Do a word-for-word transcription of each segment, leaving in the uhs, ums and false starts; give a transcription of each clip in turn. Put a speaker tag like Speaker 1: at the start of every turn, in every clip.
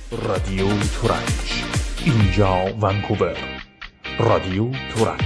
Speaker 1: رادیو تورنج، اینجا ونکوور. رادیو تورنج.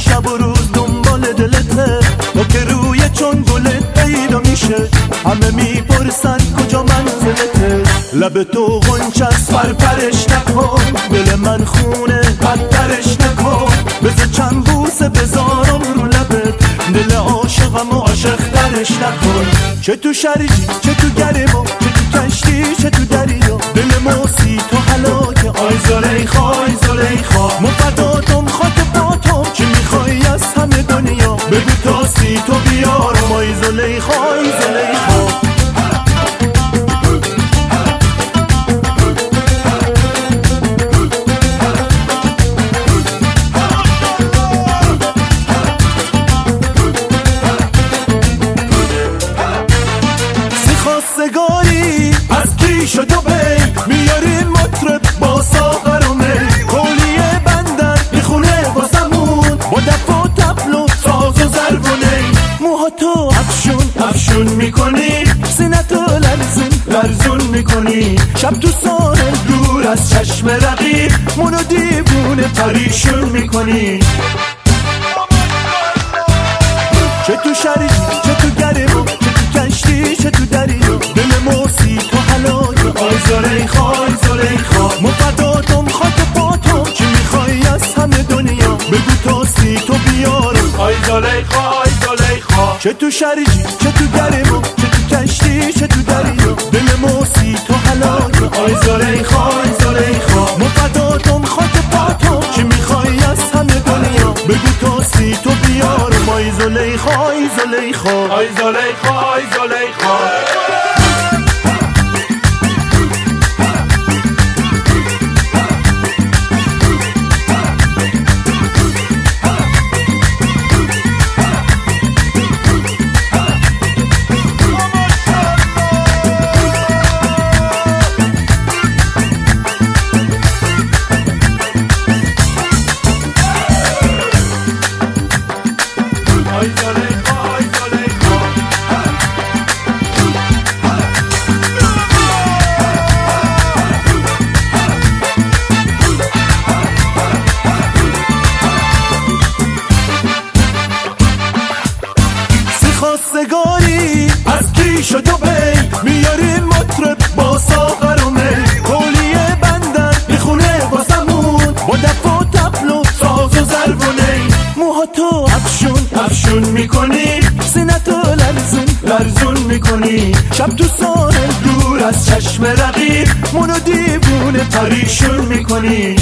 Speaker 2: شب و روز دنبال دلته، تو که روی چون گلت پیدا میشه همه میپرسن کجا منزلته. لب تو غنچه است پرپرش نکن، دل من خونه بدترش نکن. بذار چند بوسه بذارم رو لبت، دل عاشقم و عاشق ترش نکن. چه تو شرجی چه تو گرما، چه تو کشتی چه تو دریا، دل موسی تو هلاکه. آی زلیخا آی زلیخا مفداتم خاک پاتم، چی میخوای از همه دنیا بگو تا سی تو بیارم. آی زلیخا آی زلیخا خواستگاری از کی شد و بی میارین مطرب با ساغر و می. کولیه بندر میخونه واسمون با دف و طبل و ساز و ضرب و نی. موهاتو افشون افشون میکنی، سینتو لرزون لرزون میکنی. شب تو ساحل دور از چشم رقیب منو دیوونه پریشون میکنی. چه تو شریک چه تو گرم، چه تو کشتی چه تو دریا، دل موسی تو هلاکه. آی زلیخا آی زلیخا مفداتم خاک پاتم، چی میخوای از همه دنیا بگو تا سی تو بیارم. آی زلیخا آی زلیخا چه تو شریجی چه تو گرم، چه تو کشتی چه تو دریا، دل موسی تو هلاکه. آی زلیخا آی زلیخا مفداتم خاک پاتم، چی میخوای از همه دنیا بگو تا سی تو بیارم. آی زلیخا آی زلیخا آی زلیخا آی زلیخا خواستگاری از کی شد و بی میاریم مطرب با ساغر و می. کولیه بندر میخونه واسمون با دف و طبل و ساز و ضرب و نی. موهاتو افشون افشون میکنی، سینتو لرزون لرزون میکنی. شب تو ساحل دور از چشم رقیب منو دیوونه پریشون میکنی.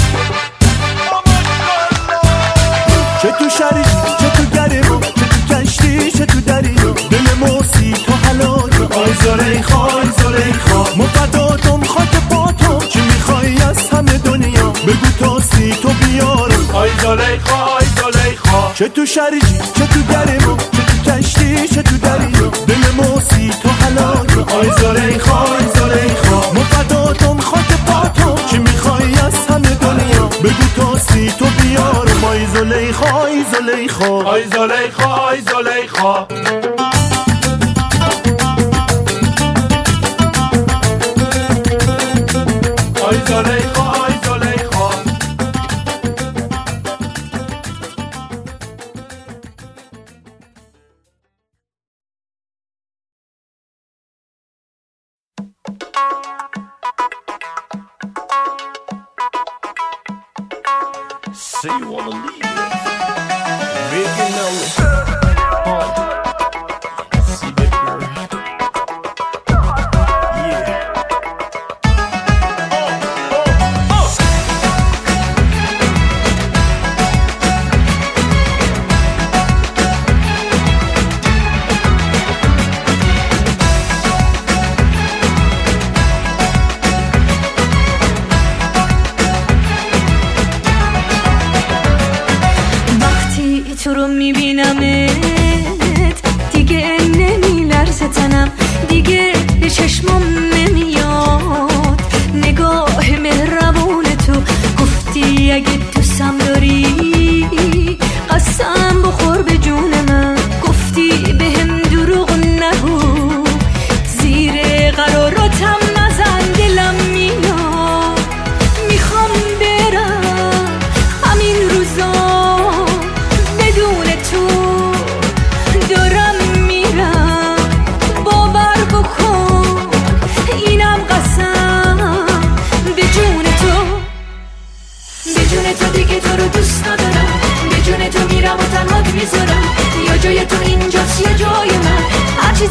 Speaker 2: چه تو شریک چه تو گرم، چه تو کشتی چه تو دریا، دل موسی تو هلاکه. آی زلیخا آی زلیخا مفداتم خاک پاتم، چی میخوای از همه دنیا بگو تا سی تو بیارم. آی زلیخا آی زلیخا چه تو شریجی چه تو گرم، چه تو کشتی چه تو دریا، دل موسی تو هلاکه. آی زلیخا آی زلیخا مفداتم خاک پاتم، چی میخوای از همه دنیا بگو تا سی تو بیارم. آی زلیخا آی زلیخا آی زلیخا آی زلیخا آی زلیخا آی زلیخا
Speaker 1: Say you wanna leave, making no uh, see that girl, yeah. Oh, oh, oh.
Speaker 3: تو رو میبینمت دیگه نمیلرزه تنم، دیگه به چشمم نمیاد نگاه مهربون تو. گفتی اگه دوستم داری قسم بخور به جون من، گفتی بهم دروغ نگو زیر قراراتم نزن. دلم میاد میخوام برم همین روزا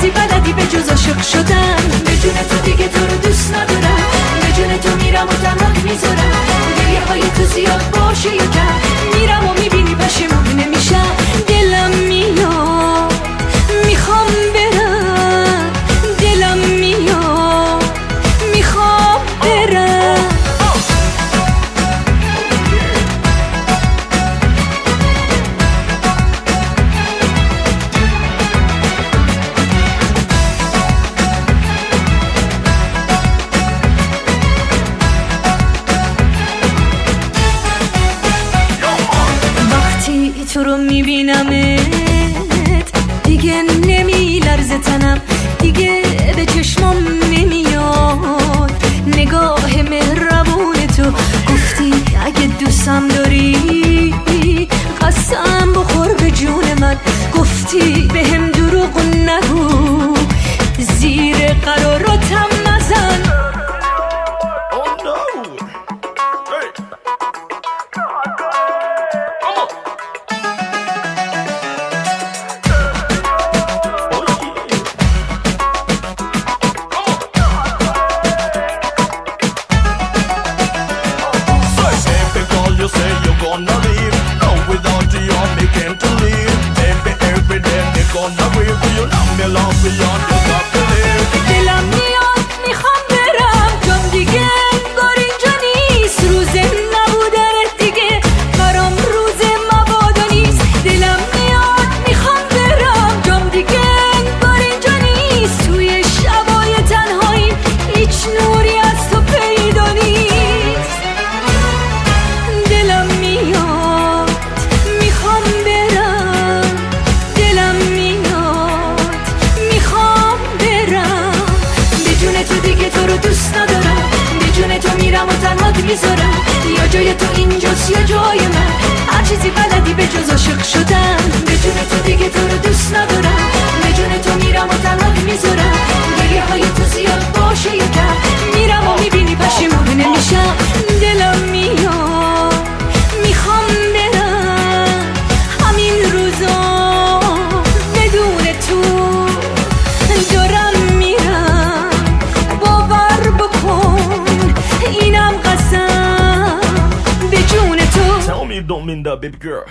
Speaker 3: چیزی بلدی به جز عاشق شدن. به جون تو دیگه تو رو دوست ندارم، به جون تو میرم و تنها میذارم. گریه های تو زیاد باشه یکم، میرم و میبینی پشیمون نمیشم. دلم میاد میخوام برم، دلم میاد میخوام برم. وقتی تو رو میبینمت دیگه نمیلرزه تنم، دیگه به چشمام نمیاد نگاه مهربون تو. گفتی اگه دوستم داری قسم بخور به جون من، گفتی به هم دروغ نگو زیر قراراتم نزن.
Speaker 1: Oh no! Hey! Come on! Oh yeah! Say, because you say you're gonna leave, no, without you you're making to leave. Baby, every day they're gonna leave, you love me, love me, you're just got to leave.
Speaker 3: دلم میاد میخوام برم، چون دیگه انگار اینجا نیست. روز نبودنت دیگه برام روز مبادا نیست. دلم میاد میخوام برم، چون دیگه انگار اینجا نیست. توی شبای تنهاییم هیچ نوری از تو پیدا نیست. دلم میاد میخوام برم، دلم میاد میخوام برم. به جون تو دیگه تو رو دوست ندارم، به جون تو میرم و تنهات میذارم. یا جای تو اینجاست یا جای من، هر چیزی بلدی به جز عاشق شدن. به جون تو دیگه تو رو دوست ندارم، به جون تو میرم و تنهات میذارم. گریه های تو زیاد باشه یکم، میرم و میبینی پشیمون نمیشم. دلم میاد میخوام برم همین روزا بدون تو دارم میرم. باور بکن اینم قسم به جون تو.
Speaker 1: Tell me you don't mean that, baby girl.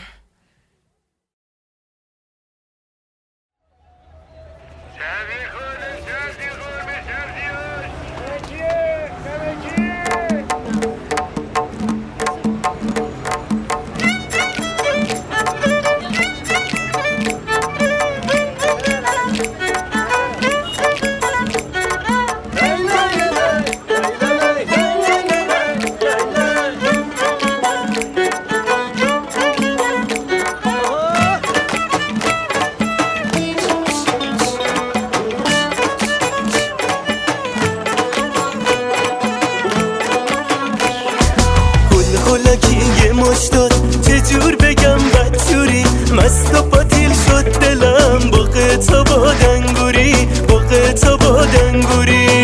Speaker 2: چجور بگم بدجوری مست و پاتیل شد دلم، باقی تا با دنگوری، باقی تا با دنگوری.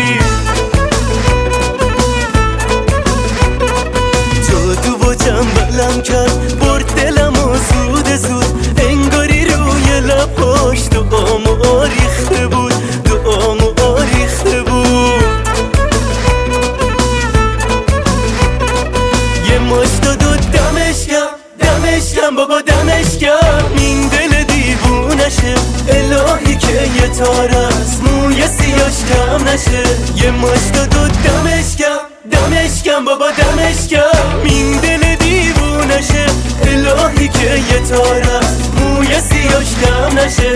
Speaker 2: جادو با جنبلم کرد برد دلم و زود زود، انگاری روی لباش دعامو آریخته بود، دعامو آریخته بود. یه ماش داد و دمش کرد، دمش کم بابا دمش کم. این دل دیوونشه الهی که یه تار از موی سیاش کم نشه. یه ماش داد و دمش کم، دمش کم بابا دمش کم. این دل دیوونشه الهی که یه تار از موی سیاش کم نشه.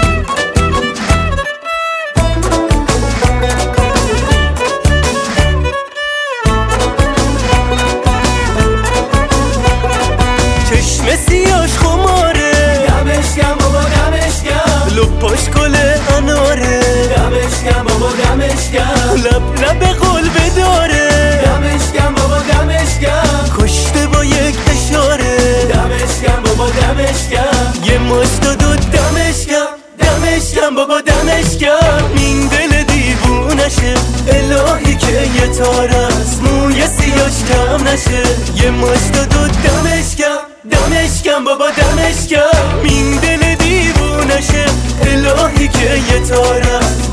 Speaker 2: چشم سیاش خماره، دمش کم بابا دمش کم. لپاش گل اناره، دمش کم بابا دمش کم. لب لب قلب داره، دمش کم بابا دمش کم. کشته با یک اشاره، دمش کم بابا دمش کم. یه ماش داد و دمش کم، دمش کم بابا دمش کم. این دل دیوونشه الهی که یه تار از موی سیاش کم نشه. یه ماش داد و دمش کم، دمش کم بابا دمش کم. این دل دیوونشه الهی که یه تار از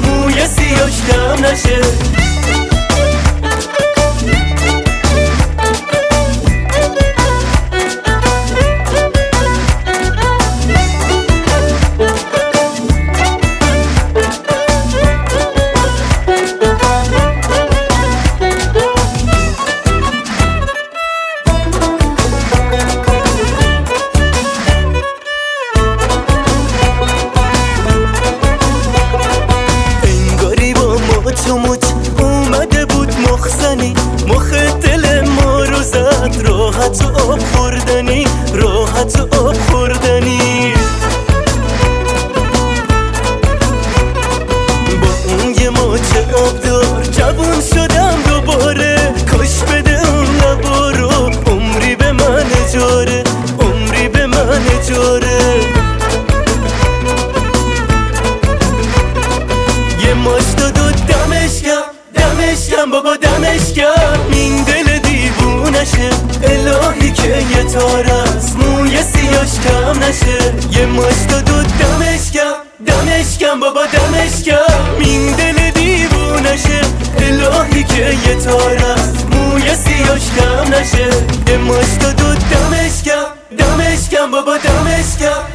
Speaker 2: نشه. اومده بود مخزنی مخ دل ما رو زد، راحت و آب خوردنی، راحت و آب خوردنی. با اون یه ماچه آبدار جوون شدم دوباره، کاش بده اون لبا رو عمری به من اجاره، عمری به من اجاره. یه ماش داد و دمش کرد، دمش کم بابا دمش کم، این دل دیوونشه، الهی که یه تار از موی سیاش کم نشه. یه ماش داد و دمش کم، دمش کم بابا دمش کم، این دل دیوونشه، الهی که یه تار از موی سیاش کم نشه. یه ماش داد و دمش کم، دمش کم بابا دمش کم.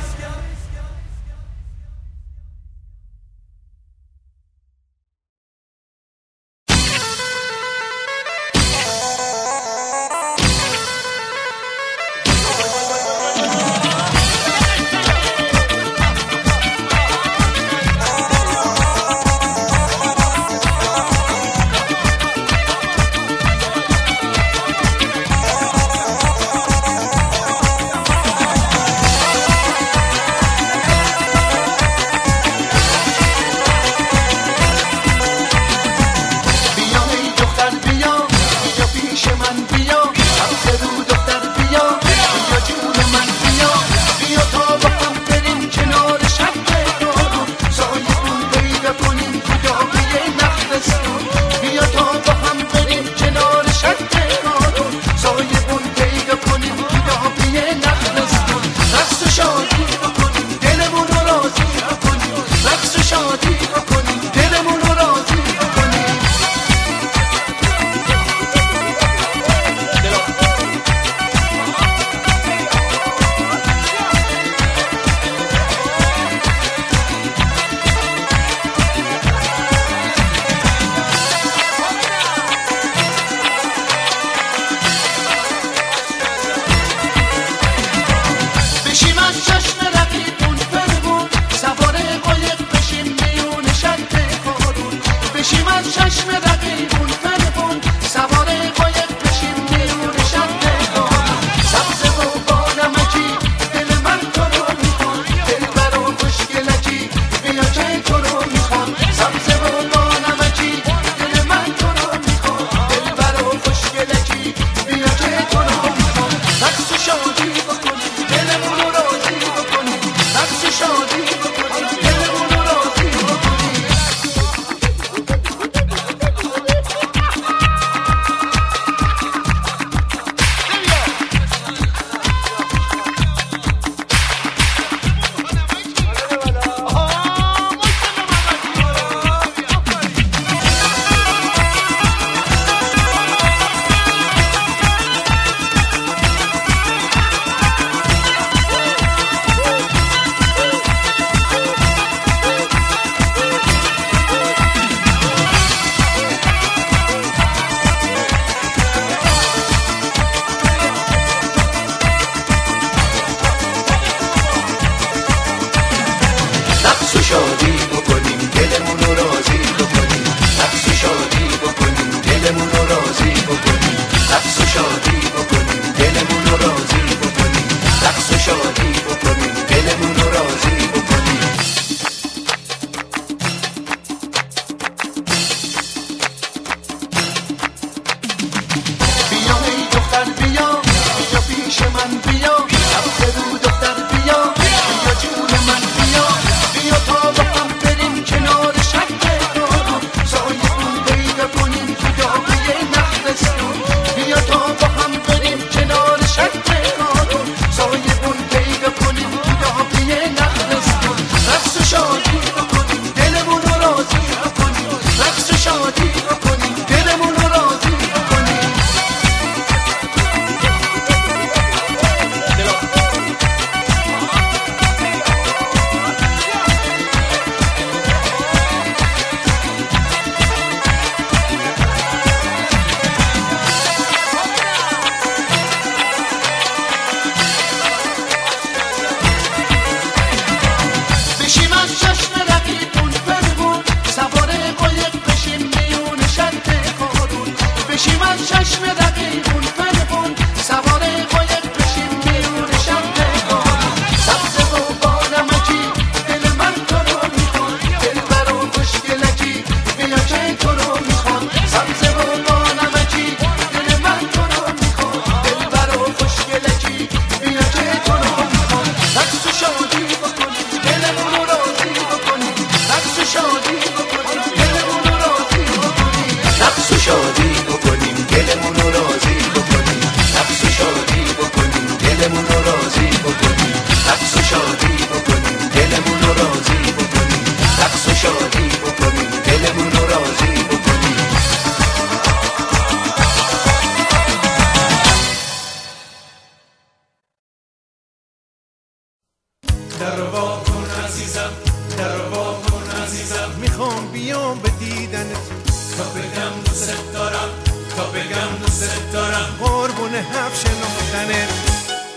Speaker 4: در وا کن عزیزم، در وا کن عزیزم،
Speaker 2: میخوام بیام به دیدنت
Speaker 4: تا بگم دوست دارم، تا بگم دوست دارم،
Speaker 2: قربون حرف شنفتنت.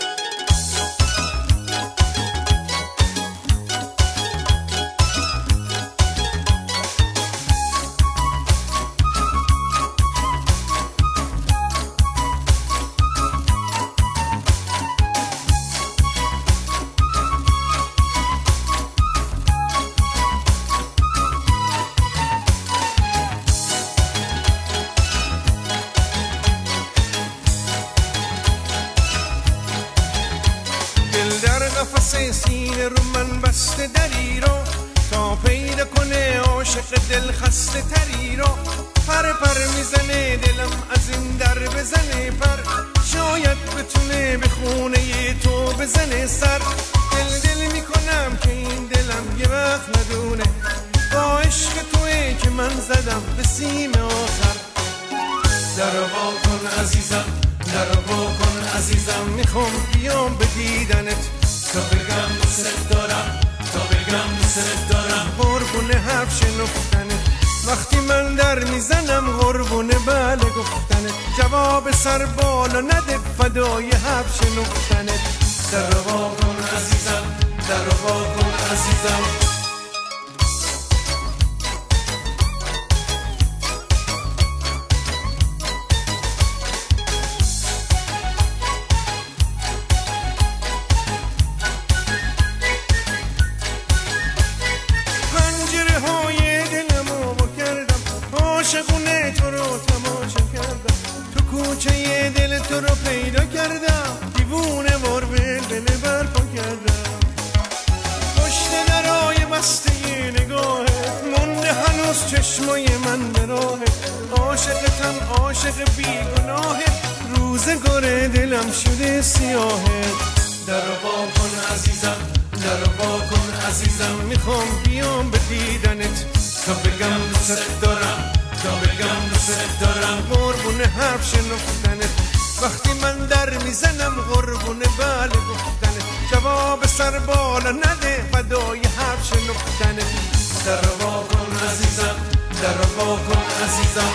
Speaker 2: در قفس سینه رو من بسته دری رو تا پیدا کنه عاشق دل خسته تری رو. پر پر میزنه دلم از این در بزنه پر، شاید بتونه به خونه تو بزنه سر. دل دل میکنم که این دلم یه وقت ندونه با عشق توی که من زدم به سیم آخر.
Speaker 4: در وا کن عزیزم، در وا کن عزیزم،
Speaker 2: میخوام بیام به دیدنت
Speaker 4: تا بگم دوست دارم، تا بگم دوست دارم،
Speaker 2: قربون حرف شنفتنت. وقتی من در میزنم قربون بله گفتنت، جواب سر بالا نده فدای حرف شنفتنت.
Speaker 4: در وا کن عزیزم، در وا کن عزیزم.
Speaker 2: عاشقونه تو رو تماشا کردم، تو کوچه دل تو رو پیدا کردم، دیوونه وار بل برپا کردم. پشت درای بسته نگاهت مونده هنوز چشمای من به راهت. عاشقتم عاشق بیگناهت، روزگار دلم شده سیاهت.
Speaker 4: در وا کن عزیزم، در وا کن عزیزم،
Speaker 2: میخوام بیام به دیدنت
Speaker 4: تا بگم دوست دارم، تا بگم دوست دارم،
Speaker 2: قربون حرف شنفتنت. وقتی من در میزنم قربون بله گفتنت، جواب سر بالا نده فدای حرف شنفتنت.
Speaker 4: در وا کن عزیزم، در وا کن عزیزم.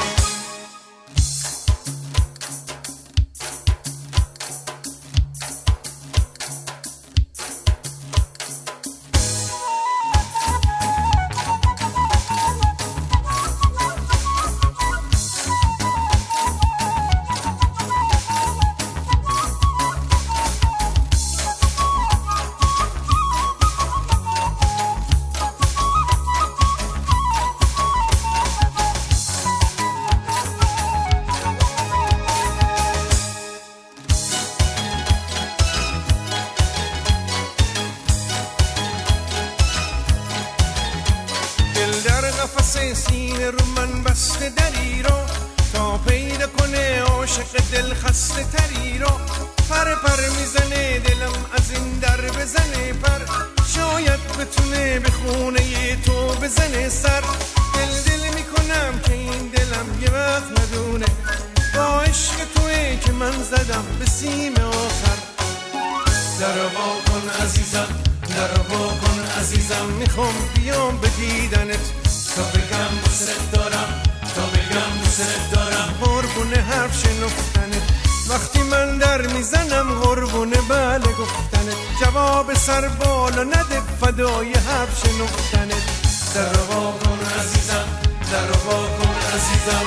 Speaker 2: قفس سینه رو من بسته دری رو تا پیدا کنه عاشق دل خسته تری رو. پر پر میزنه دلم از این در بزنه پر، شاید بتونه به خونه تو بزنه سر. دل دل میکنم که این دلم یه وقت ندونه با عشق توی که من زدم به سیم آخر.
Speaker 4: در وا کن عزیزم، در وا کن عزیزم،
Speaker 2: میخوام بیام به دیدنت
Speaker 4: تا بگم دوست دارم، تا بگم دوست دارم،
Speaker 2: قربون حرف شنفتنت. وقتی من در میزنم قربون بله گفتنت، جواب سر بالا نده فدای حرف شنفتنت.
Speaker 4: در وا کن عزیزم، در وا کن عزیزم.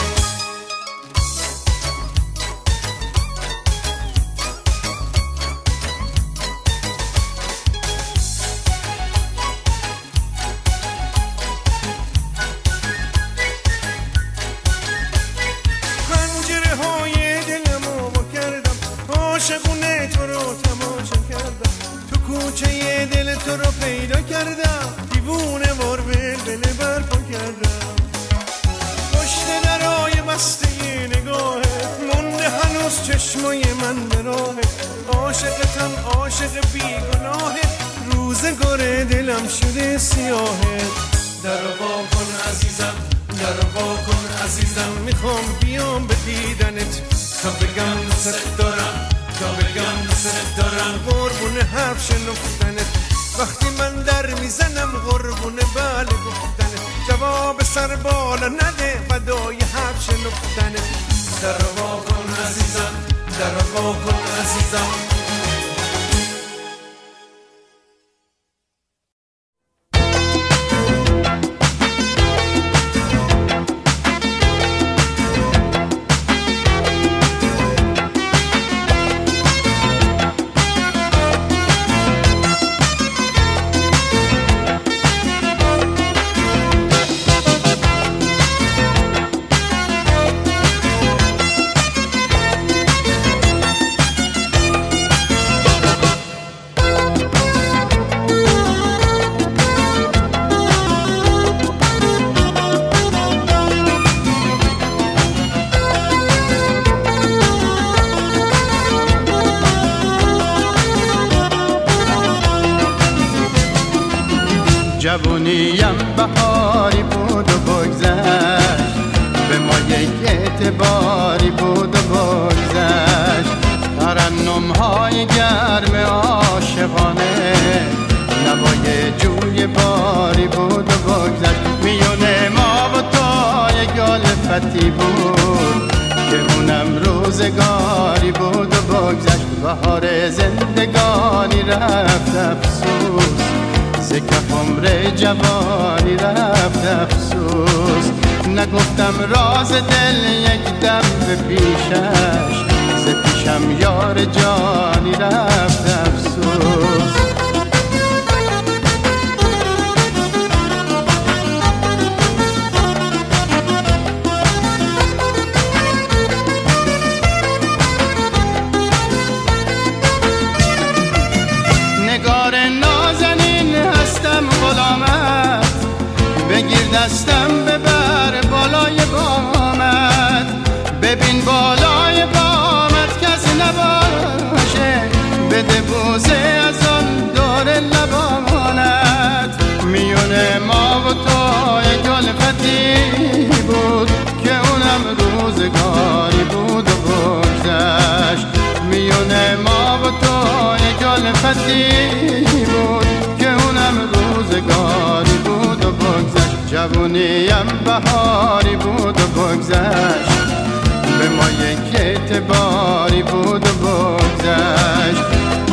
Speaker 2: عاشقونه تو رو تماشا کردم، تو کوچه دل تو رو پیدا کردم، دیوونه وار بل برپا کردم. پشت درای بسته نگاهت مونده هنوز چشمای من به راهت. عاشقتم عاشق بیگناهت، روزگار دلم شده سیاهت.
Speaker 4: در وا کن عزیزم، در وا کن عزیزم،
Speaker 2: میخوام بیام به دیدنت
Speaker 4: تا بگم دوست دارم، تا بگم دوست دارم،
Speaker 2: قربون حرف شنفتنت. وقتی
Speaker 4: میزنم قربون بله گفتنه جواب سر بالا نده فدای حرف شنفتنه در وا کن عزیزم در وا کن عزیزم
Speaker 5: جوونیم بهاری بود و بگذشت به ما یک اعتباری بود و بگذشت ترنم های گرم عاشقانه نوای جوی باری بود و بگذشت میونه ما و تو یک الفتی بود که اونم روزگاری بود و بگذشت بهار زندگانی رفت افسوس ز کف عمر جوانی رفت افسوس نگفتم راز دل یک دم به پیشش ز پیشم یار جانی رفت افسوس بگیر دستم ببر بالای بامت ببین بالای بامت کسی نباشه بده بوسه از آن دور لبانت میونه ما و تو یک الفتی بود که اونم روزگاری بود و بگذشت میونه ما و تو یک الفتی بود که اونم روزگاری بود و بگذشت جوونیم بهاری بود و بگذشت به ما یک اعتباری بود و بگذشت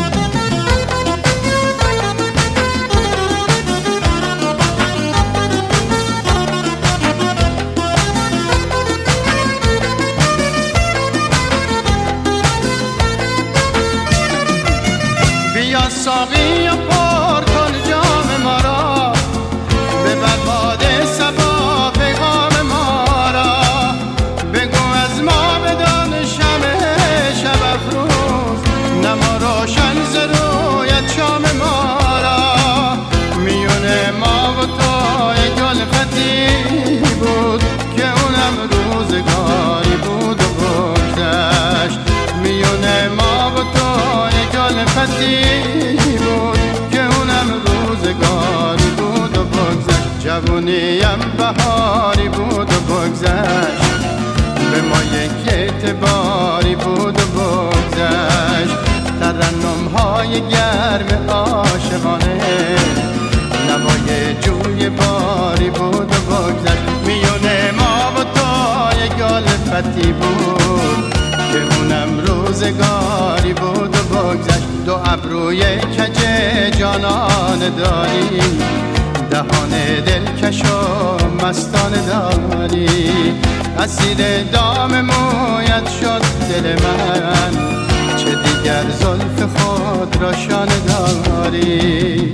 Speaker 5: بیا ساقی و پر کن جام ما را ببر باده صبا پیغام ما را بگو از ما بدان شمع شب افروز نما روشن ز رویت شام ما را میونه ما و تو یک الفتی بود که اونم روزگاری بود و بگذشت میونه ما و تو یک الفتی بود که اونم روزگاری بود و بگذشت جوونیم بهاری بود و بگذشت به ما یک اعتباری بود و بگذشت ترنم های گرم عاشقانه نوای جوی باری بود و بگذشت میونه ما و تو یک الفتی بود که اونم روزگاری بود و بگذشت دو ابروی کج جانان داری دهان دلکش و مستانه داری اسیر دام مویت شد دل من چه دیگر زلف خود را شانه داری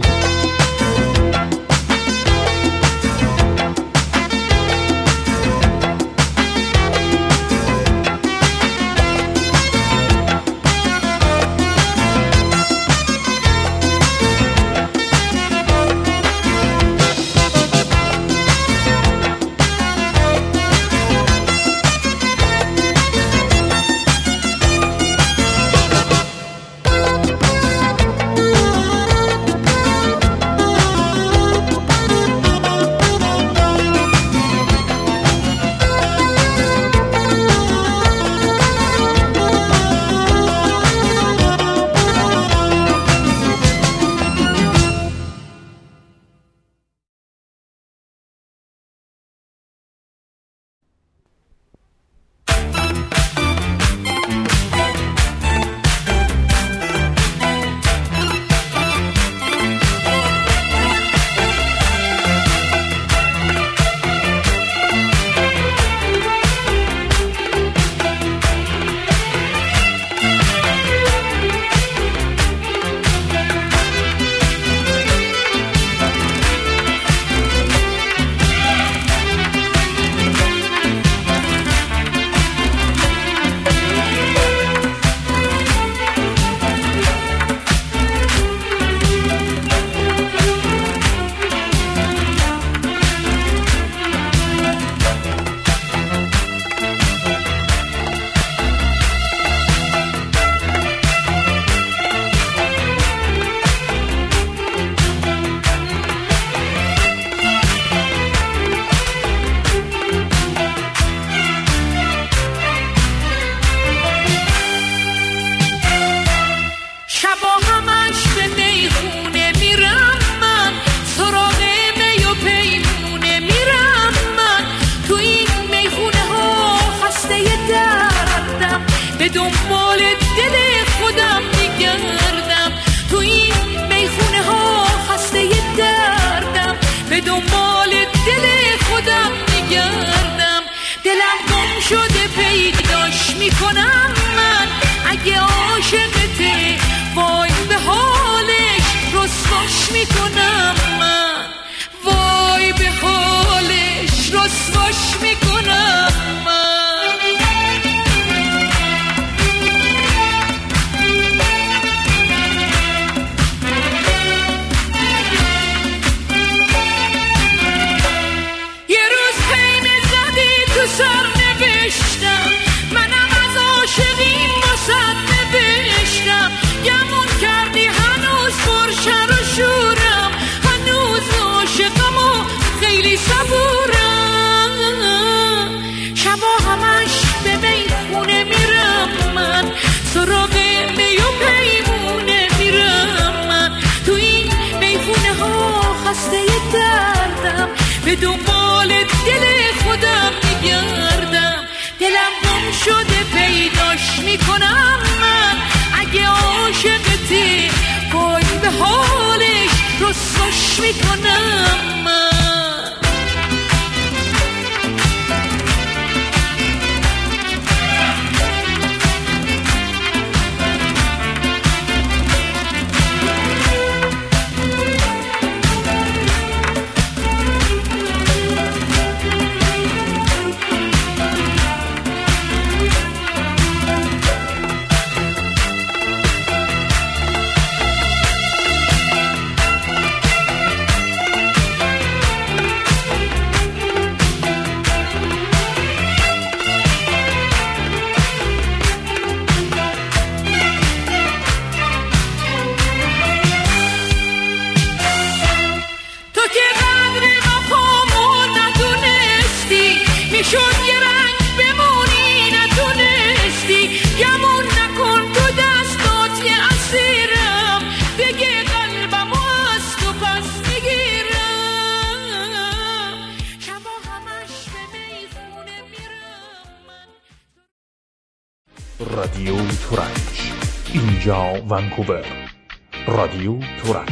Speaker 3: پیداش میکنم من اگه عاشقته، وای به حالش رسواش میکنم من، وای به حالش رسواش میکنم من. سر نوشتم منم از عاشقین واسد نوشتم، گمون کردی هنوز پرشر و شورم، هنوز عاشقم و خیلی صبورم. شبا همش به میخونه میرم من، سراغ می و پیمونه میرم من، تو این میخونه ها خسته دردم، به دنبال دل خودم میگردم، دلم گم شده پیداش میکنم من اگه عاشقتی، وای به حالش رسواش میکنم من.
Speaker 6: رادیو تورنج، اینجا ونکوور. رادیو تورنج.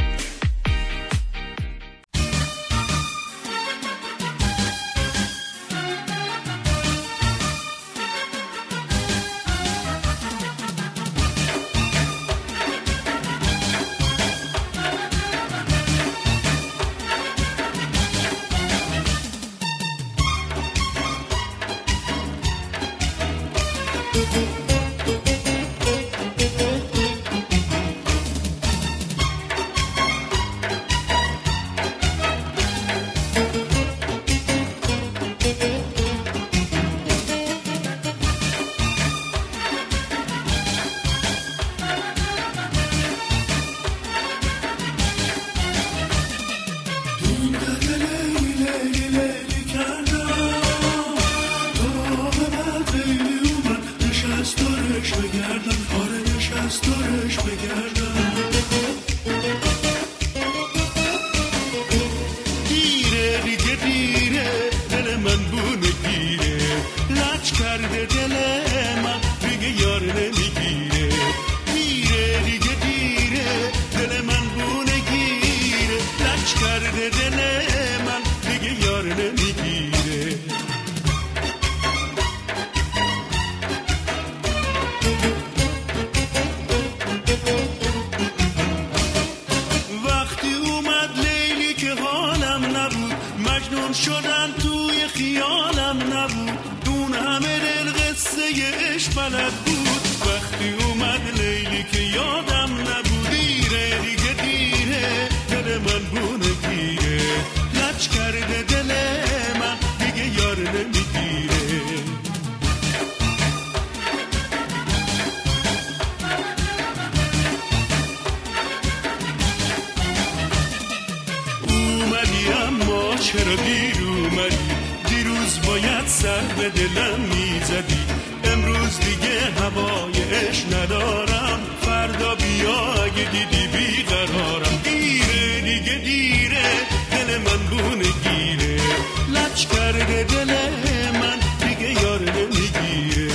Speaker 2: چرا دیر اومدی؟ دیروز باید سر به دلم میزدی. امروز دیگه هوای عشق ندارم، فردا بیا اگه دیدی بیقرارم. دیره دیگه دیره، دل من بونه گیره، لچ کرده دل من دیگه یار نمیگیره.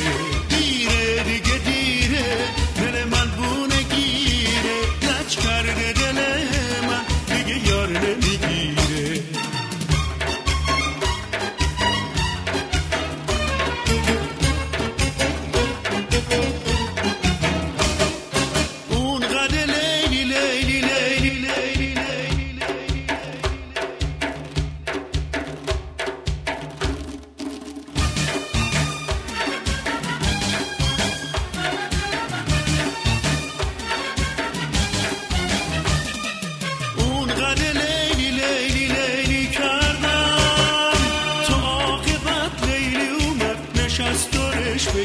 Speaker 2: دیره دیگه دیره، دل من بونه گیره، لچ کرده دل من دیگه یار نمیگیره.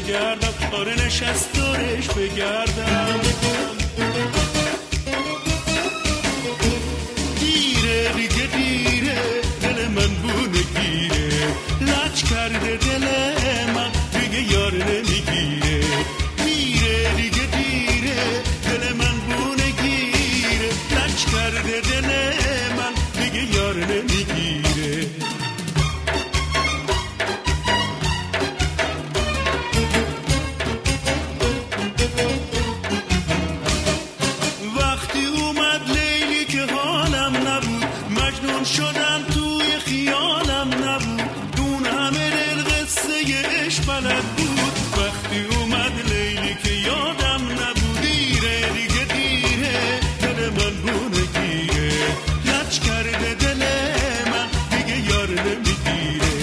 Speaker 2: بگردم، آره نشست دورش بگردم. دیره دیگه دیره دل من بونه گیره، لج کرده دل من دیگه یار نمیگیره. دیره دیگه دیره دل من بونه گیره، لج کرده دل من دیگه یار نمیگیره. وقتی اومد لیلی که حالم نبود، مجنون شدم توی خیالم نبود، اون همه دل قصه عشق بلد بود. وقتی اومد لیلی که یادم نبود، دیره دیگه دیره دل من بونه گیره، لج کرده دل من دیگه یار نمیگیره.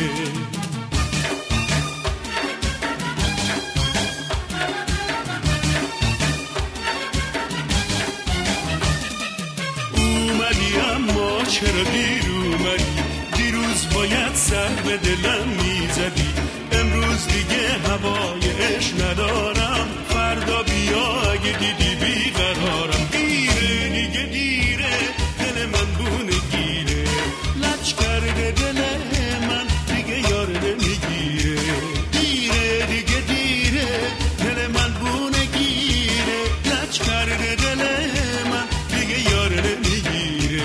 Speaker 2: اومدی اما چرا دیر اومدی، دیروز باید سر به دلم میزدی. امروز دیگه هوای عشق ندارم، فردا بیا اگه دیدی بیقرارم. دیره دیگه دیره دل من بونه گیره، لج کرده دل من دیگه یار نمیگیره. دیره دیگه دیره دل من بونه گیره، لج کرده دل من دیگه یار نمیگیره.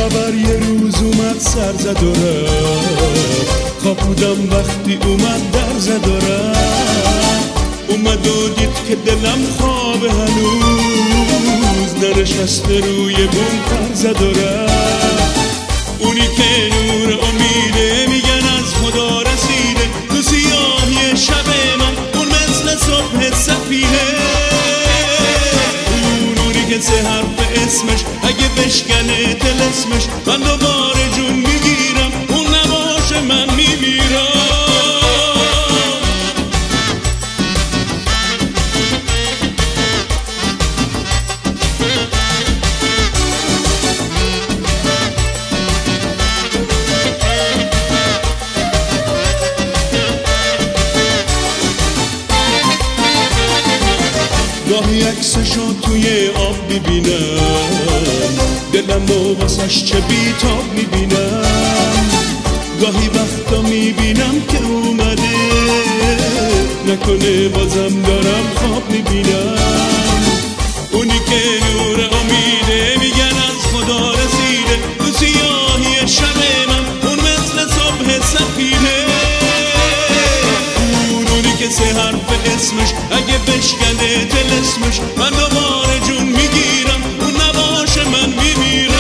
Speaker 2: خبر یه روز اومد سر زد و رفت، خواب بودم وقتی اومد در زد و رفت. اومد و دید که دلم خوابه هنوز، ننشسته روی بوم پر زد و رفت. اونی که نور امیده میگن از خدا رسیده، تو سیاهی شب من اون مثل صبح سفیده. اون اونی که سه حرف اسمش اگه بشکنه طلسمش، من دوباره جون میگیرم، اون نباشه من میمیرم. گاهی عکسشو توی آب میبینم، دلم و واسش چه بیتاب میبینم. گاهی وقتا میبینم که اومده، نکنه بازم دارم خواب میبینم. اونی که نور امیده میگن از خدا رسیده، تو سیاهی شب من اون مثل صبح سفیده. اون اونی که سه حرف اسمش اگه بشکنه طلسمش، من دوباره جون میگیرم، اون نباشه من میمیرم.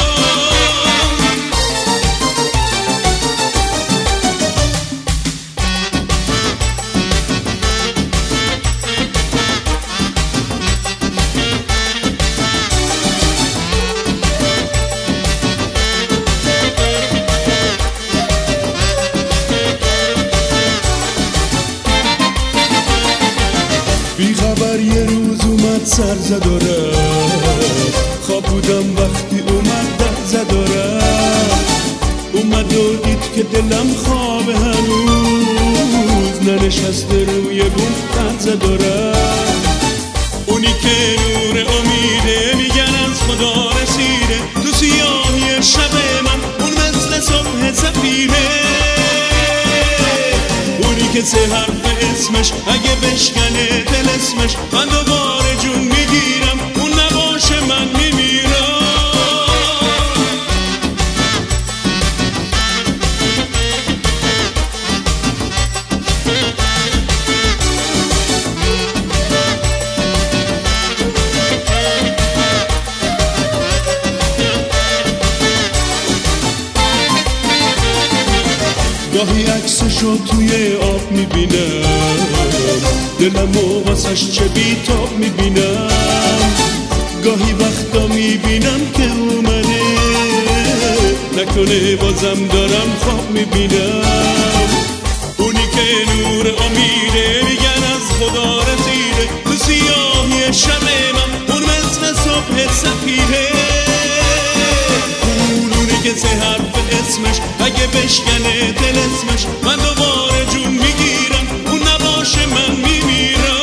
Speaker 2: بی خبر یه روز اومد سر زد و رفت، خواب بودم وقتی اومد در زد و رفت. اومد و دید که دلم خوابه هنوز، ننشسته روی بوم پر زد و رفت. اونی که نور امیده میگن از خدا رسیده، تو سیاهی شب من اون مثل صبح سفیده. اونی که سه حرف اسمش اگه بشکنه طلسمش، من دوباره جون میگیرم، اون نباشه من میمیرم. گاهی عکسشو توی آب میبینم، دلم و واسش چه بیتاب میبینم. گاهی وقتا میبینم که اومده، نکنه بازم دارم خواب میبینم. اونی که نور امیده میگن از خدا رسیده، تو سیاهی شب من اون مثل صبح سفیده. اون اونی که سه حرف اسمش اگه بشکنه طلسمش، من دوباره جون میگیرم، اون نباشه من میمیرم.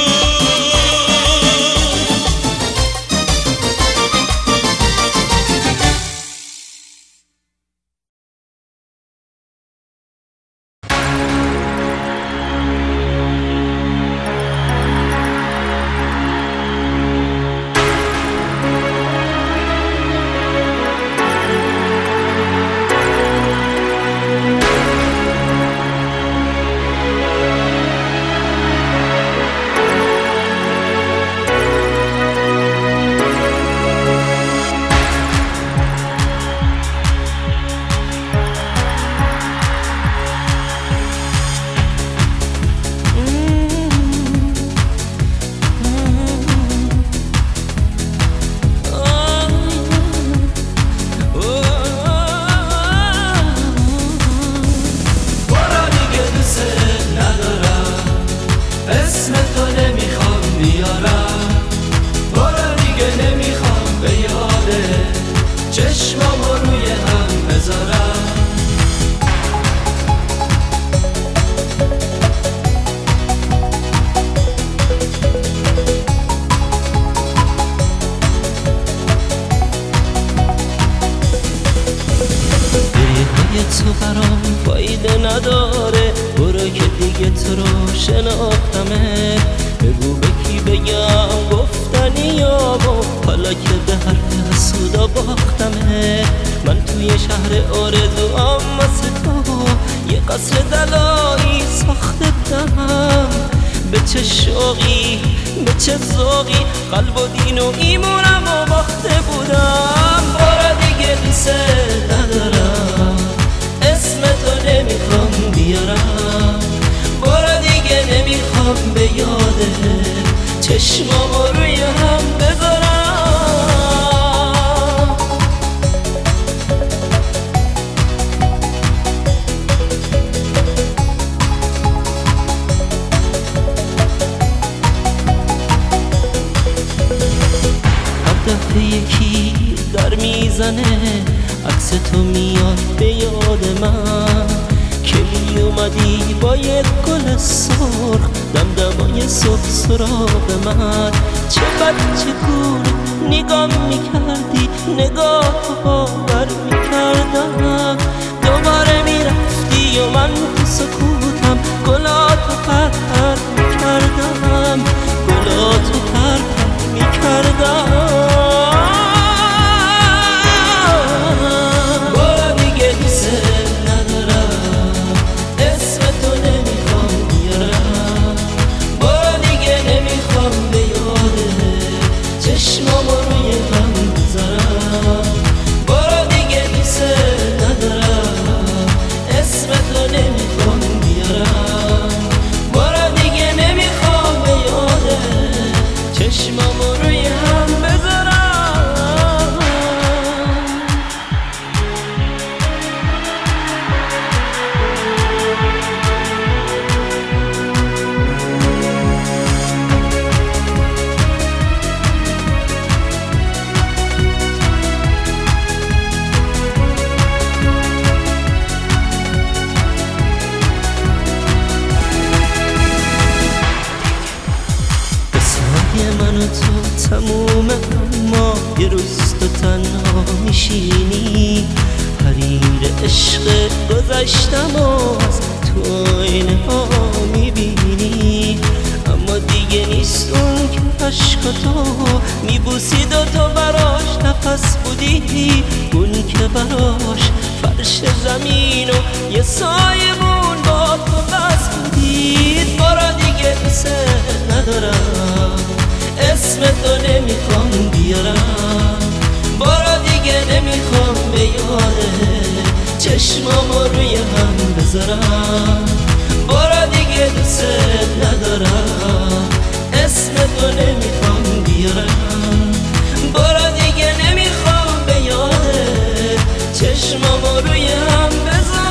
Speaker 7: تو برام فایده نداره، برو که دیگه تو رو شناختمه. بگو به کی بگم گفتنی یا حالا که به حرف حسودا باختمه. من توی شهر آرزوام واسه تو یه قصر دلایی ساخته بودم، به چه شوقی به چه ذوقی قلب و دین و ایمونم و باخته بودم. بار دیگه دوست ندارم، اسم تو نمیخوام بیارم، بار دیگه نمیخوام به یاده چشمامو روی هم بذارم. دفعه یکی در میزنه عکس تو میاد به یاد من، کلی اومدی با یک گل سرخ دمدمای صبح سراغ من. چه بچه گونه نگاه میکردی نگاه باور میکردم، دوباره میرفتی و من تو سکوتم گلاتو پر پر میکردم، گلاتو پر پر میکردم. تمومه اما یه روز تو تنها میشینی، حریر عشق گذشتم و از تو اینه ها میبینی، اما دیگه نیست اون که عشق تو میبوسید و تو براش نفس بودی، اون که براش فرش زمین و یه سایمون با تو بس بودید. بارا دیگه دوست ندارم، اسم تو نمیخوام بیارم، بارا دیگه نمیخوام به یاده چشمامو روی هم بذارم، بارا دیگه دوست ندارم، اسم تو نمیخوام بیارم، بارا دیگه نمیخوام به یاده چشمامو روی هم بذارم.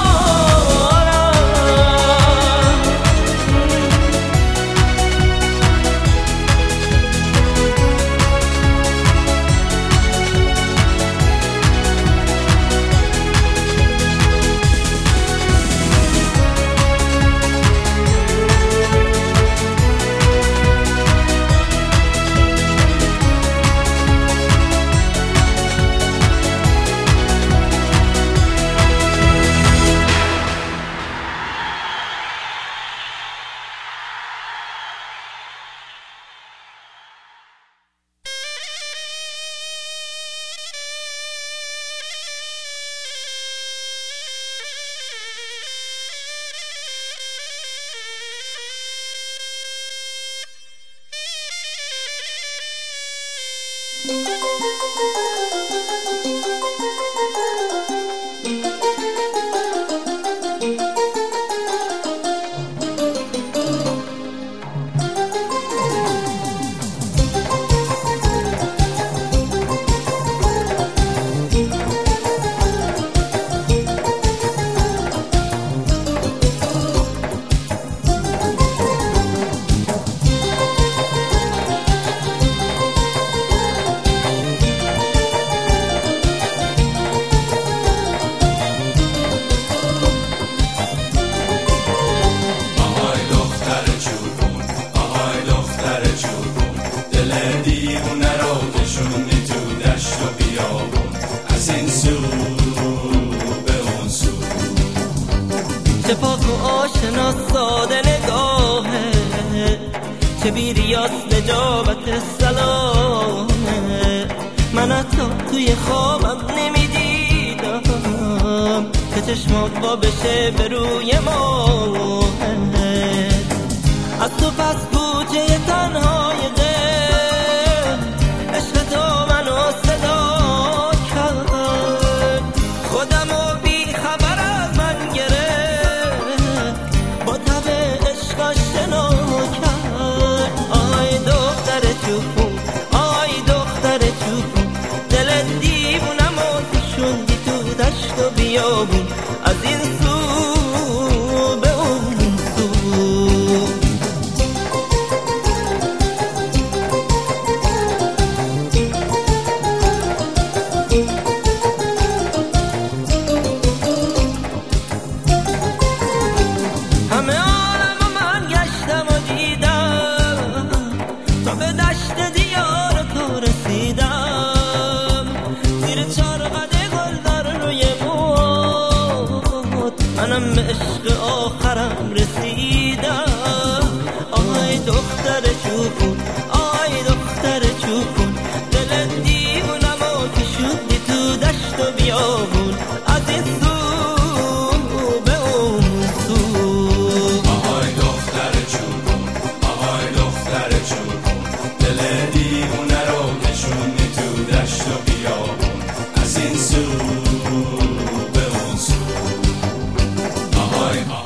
Speaker 8: اتفاق و آشنا ساده نگاهه که بی ریاض نجابت سلامه، من حتی توی خوابم نمیدی میرم که چشمات با بشه به روی ما. از تو پس کوچه تنهای دل عشق تو منو صدا کرد، خودم و بی خبر از من گرفت، با تب عشق آشنا کرد. آی دختر چوپون، آی دختر چوپون، دل دیوونم و کشوندی تو دشت و بیابون، از این سو به اون سو. همه عالم من گشتم و دیدم تا به دشت دیار تو رسیدم، زیر چارقد گل در روی موت منم به عشق آخرم رسیدم. آی دختر چوپون، آی دختر چوپون، دل دیوونم و کشوندی تو دشت و بیابون، از این سو به اون سو.
Speaker 9: آهای دختر چوبون، آهای دختر چوبون، دل دیوونه رو کشوندی تو دشت و بیابون، از این سو به اون سو. آهای آهای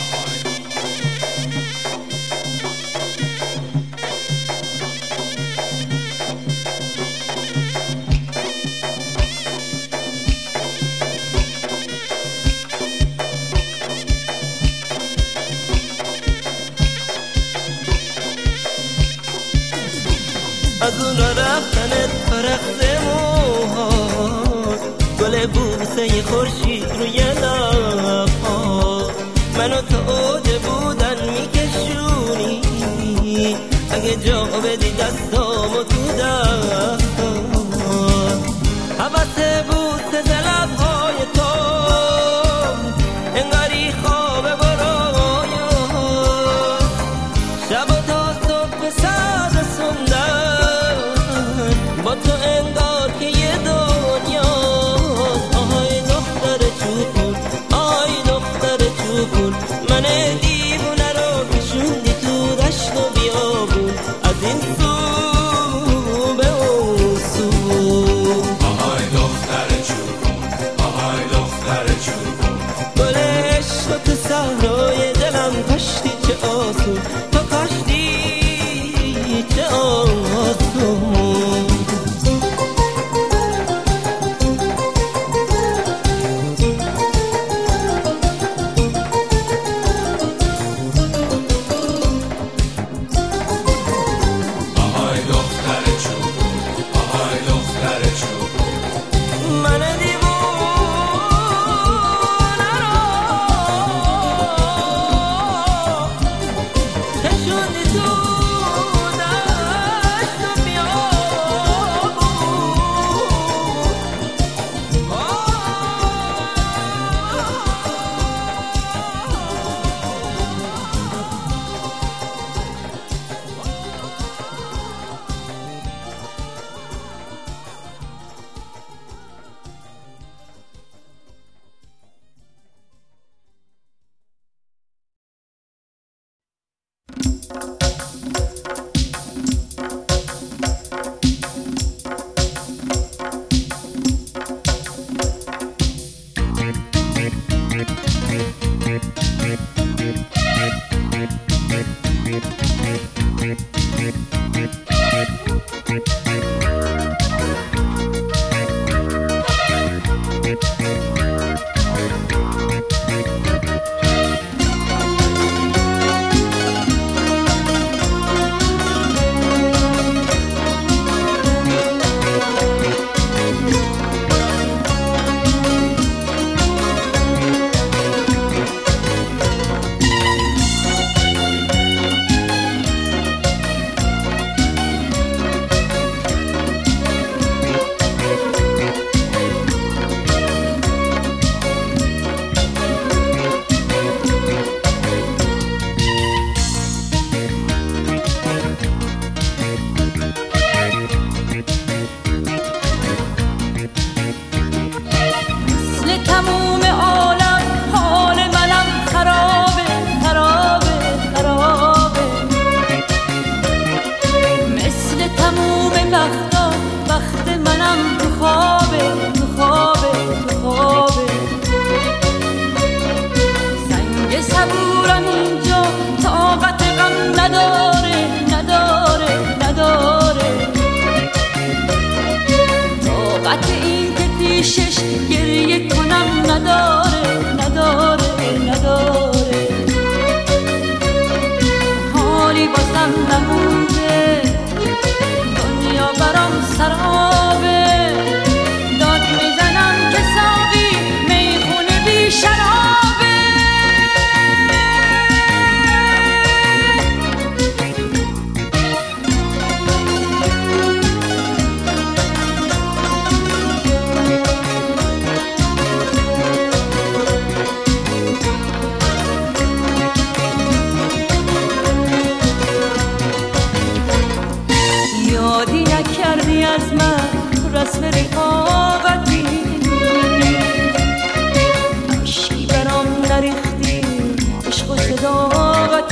Speaker 8: از اون رفتنت فرخت موهات، گل بوسه خورشید روی لب‌ها، منو تا اوج بودن میکشونی، اگه جا بدی دستامو تو دستات، حوث بوسه ز لب‌های تو انگاری خواب برایان، شب و تا صبح سر رسوندن با تو انگار که یه دنیاست. آهای دختر چوپون، آی دختر چوپون، من دیوونه رو کشوندی تو دشت و بیابون، از این سو
Speaker 3: گریه کنم نداره نداره نداره حالی بازم نمونده دنیا برام سرابه داد میزنم که ساقی میخونه بی شرابه یادی نکردی از من رسم رفاقتی عشقی برام نریختی عشق و صداقتی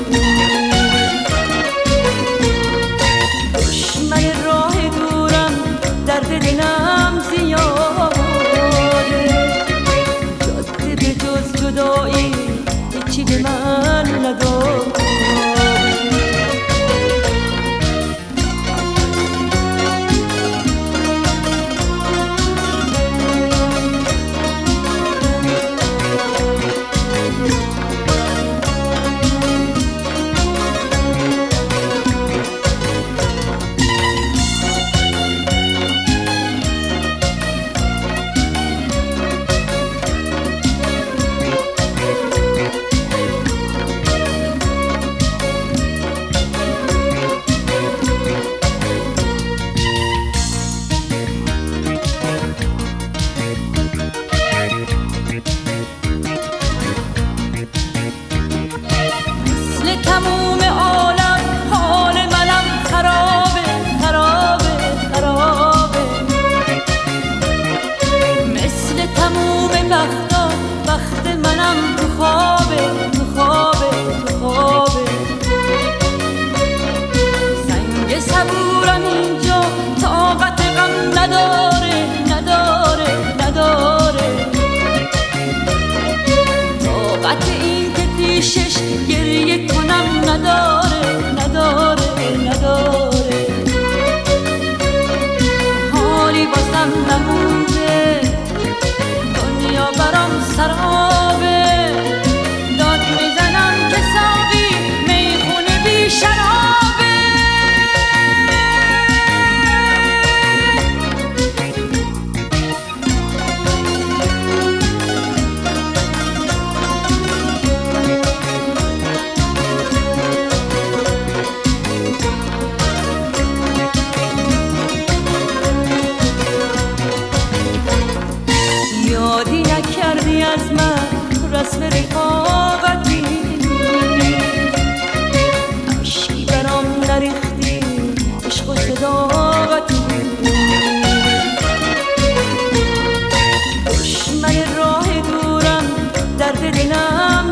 Speaker 3: دشمن راه دورم درد دلم زیاده جاده به جز جدایی هیچی به من نداد تموم عالم حال منم خرابه خرابه خرابه مثل تموم بختا بخت منم تو خوابه تو خوابه تو خوابه سنگ صبورم اینجا طاقت غم نداره نداره نداره طاقت این که پیشش گریه کنم نداره نداره نداره حالی بازم نمونده دنیا برام سرابه داد میزنم که ساقی میخونه بی شرابه یادی نکردی از من رسم رفاقتی عشقی برام نریختی عشق و صداقتی دشمن راه دورم درد دلم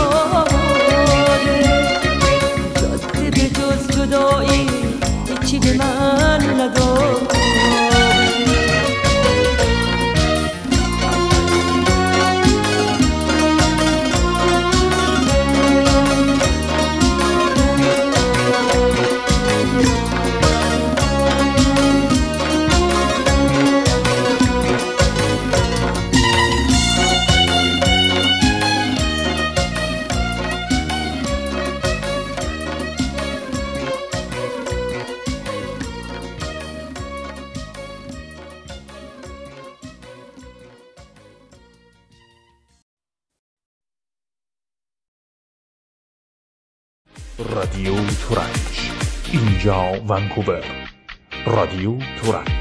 Speaker 3: زیاده جاده به جز جدایی هیچی به من نداد
Speaker 6: رادیو تورنج، اینجا ونکوور. رادیو تورنج.